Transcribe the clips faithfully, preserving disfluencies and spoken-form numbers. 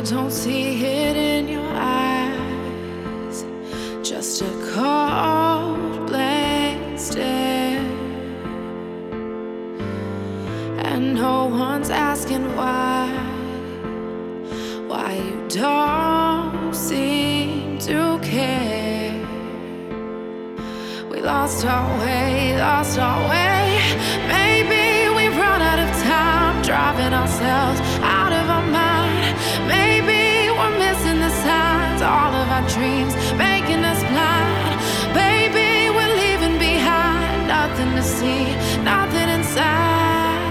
don't see it in your eyes, just a cold blank stare. And no one's asking why, why you don't seem to care. We lost our way, lost our way. Maybe we've run out of time, driving ourselves out of our mind. Maybe we're missing the signs, all of our dreams making us blind. Baby, we're leaving behind nothing to see, nothing inside.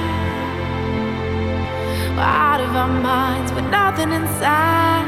We're out of our minds with nothing inside.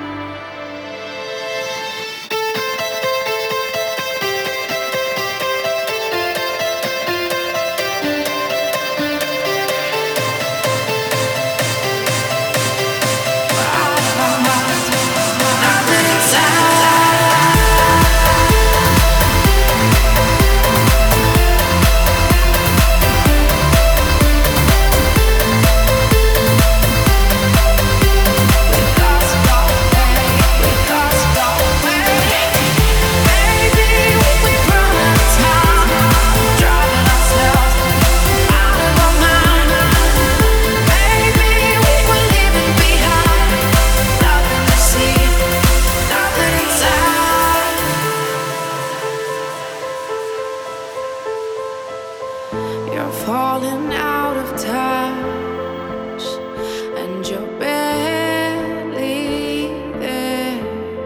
You're falling out of touch, and you're barely there.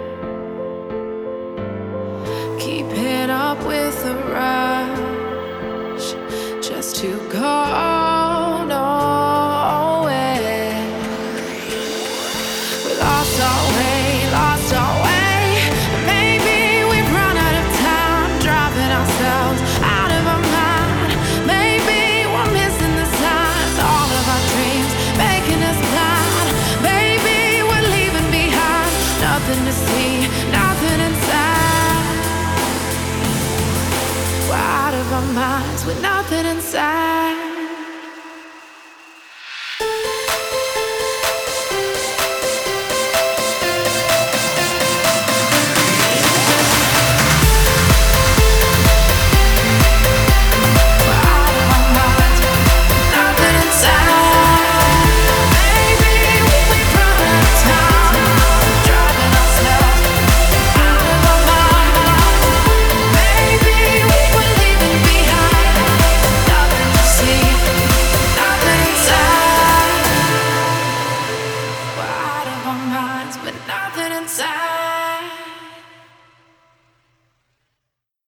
Keeping up with the rush, just to go nowhere. We lost our way, lost our way. Maybe we've run out of time, driving ourselves out of our mind. Nothing to see, nothing inside. We're out of our minds with nothing inside. But nothing inside.